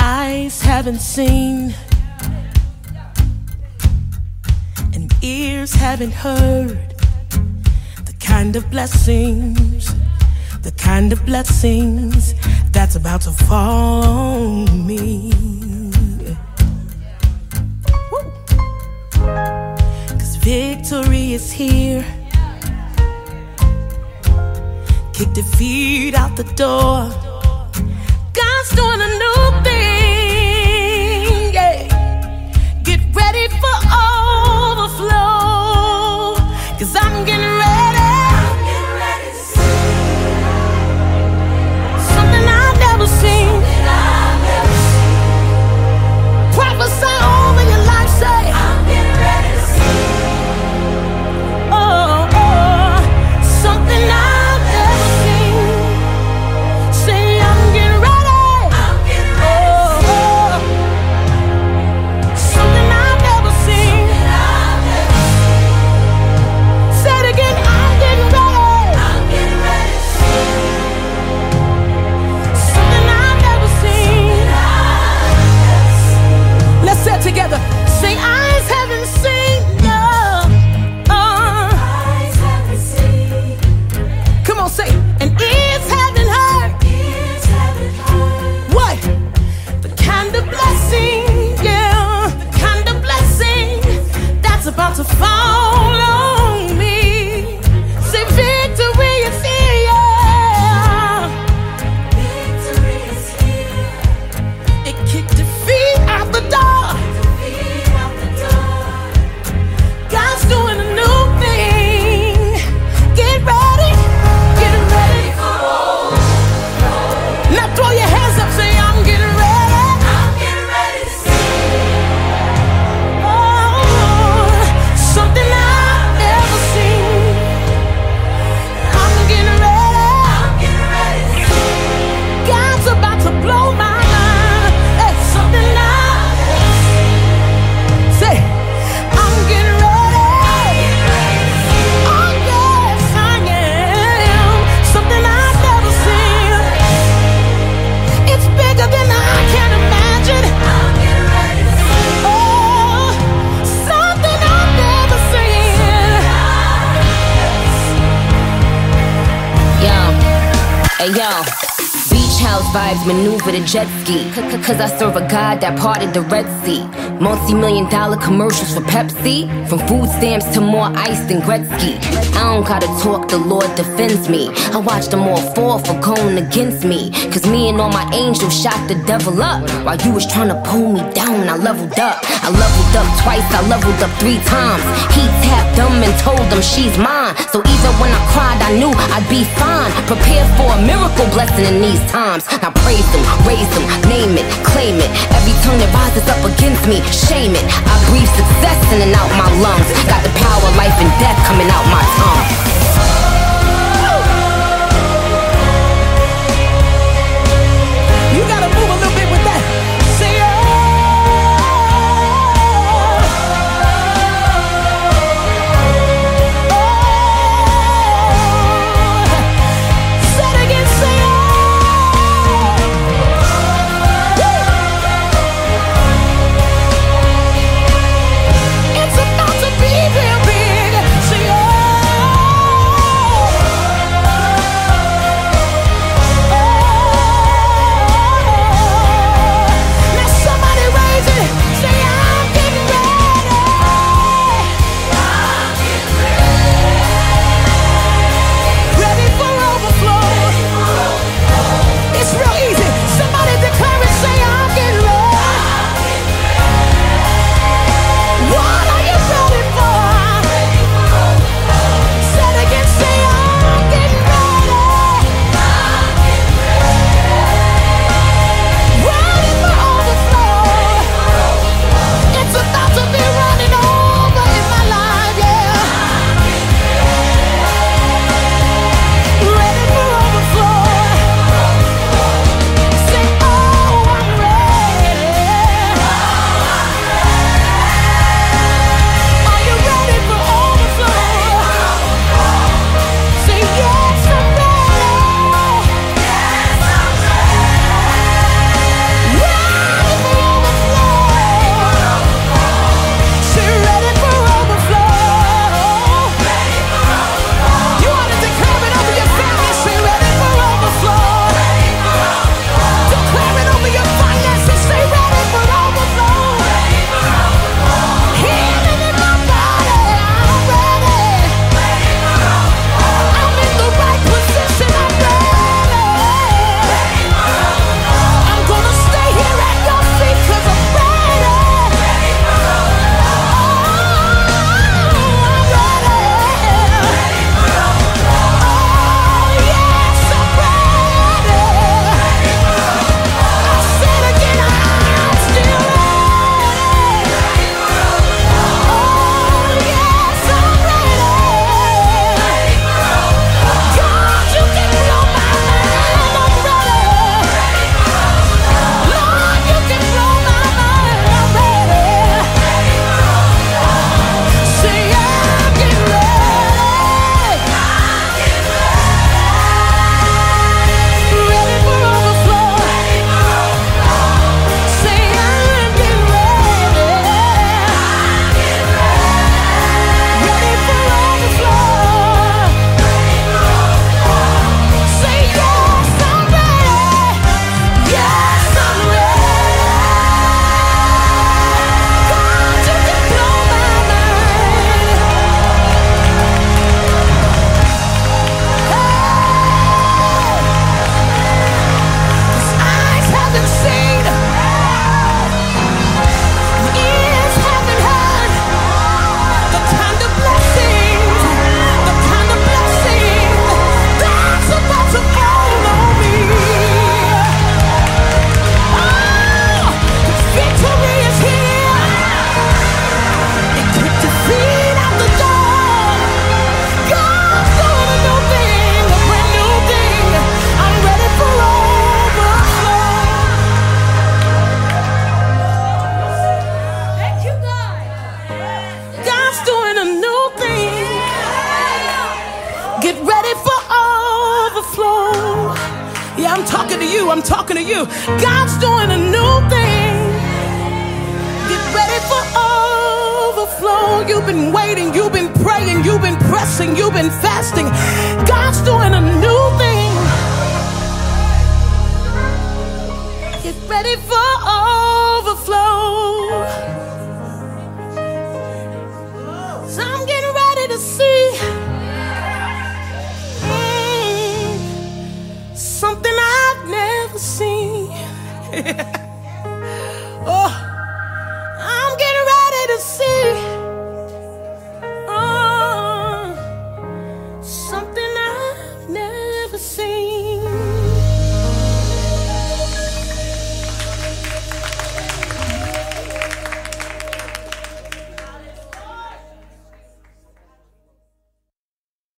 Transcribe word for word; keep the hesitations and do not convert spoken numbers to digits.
Eyes haven't seen, and ears haven't heard the kind of blessings, the kind of blessings that's about to fall on me. Woo. 'Cause victory is here. Kick defeat out the door. God's doing a new thing, yeah. Get ready for overflow, 'cause I'm getting ready. I'm getting ready to see something I've never seen. Something I've never seen. Prophesy over your life, say I'm getting ready to see. Oh, oh, something I've never seen. Say I'm getting ready. I'm getting ready oh, oh. Something I've never seen. Something I've never seen. Say it again. I'm getting ready. I'm getting ready to see something I've never seen. Let's say it together. Say eyes haven't seen. No. Uh. Eyes haven't seen. Come on, say and ears haven't heard. Ears haven't heard. What? The kind of blessing, yeah, the kind of blessing that's about to fall on me. Say victory is here. Victory is here. It kicked defeat out the door. Defeat out the door. God's doing a new thing. Get ready. Get ready for overflow. Now throw your hands up, say I'm getting ready. I'm getting ready to see. Oh, something I've never seen. I'm getting ready. I'm getting ready to see. God's about to blow my mind. It's something I've never seen. Say, I'm getting ready. Oh yes, I am. Something I've never seen. It's bigger than I can imagine. I'm getting ready to see. Oh, something I've never seen. Yo, hey yo, beach house vibes maneuver the jet ski. C- c- Cause I serve a God that parted the Red Sea. Multi-million dollar commercials for Pepsi. From food stamps to more ice than Gretzky. I don't gotta talk, the Lord defends me. I watch them all fall for going against me. Cause me and all my angels shot the devil up. While you was trying to pull me down, I leveled up. I leveled up twice, I leveled up three times. He tapped them and told them she's mine. So even when I cried, I knew I'd be fine. Prepare for a miracle blessing in these times. Now praise him, raise him, name it, claim it. Every tongue that rises up against me, shame it. I breathe success in and out my lungs. Got the power of life and death coming out my tongue. You gotta move a little bit with that. Say oh. Oh. Say it again, say oh. It's about to be real big. Say oh. Yeah, I'm talking to you. I'm talking to you. God's doing a new thing. Get ready for overflow. You've been waiting. You've been praying. You've been pressing. You've been fasting. God's doing a new thing. Get ready for overflow. So I'm getting ready to see mm, something I've never seen. Oh, I'm getting ready to see oh, something I've never seen.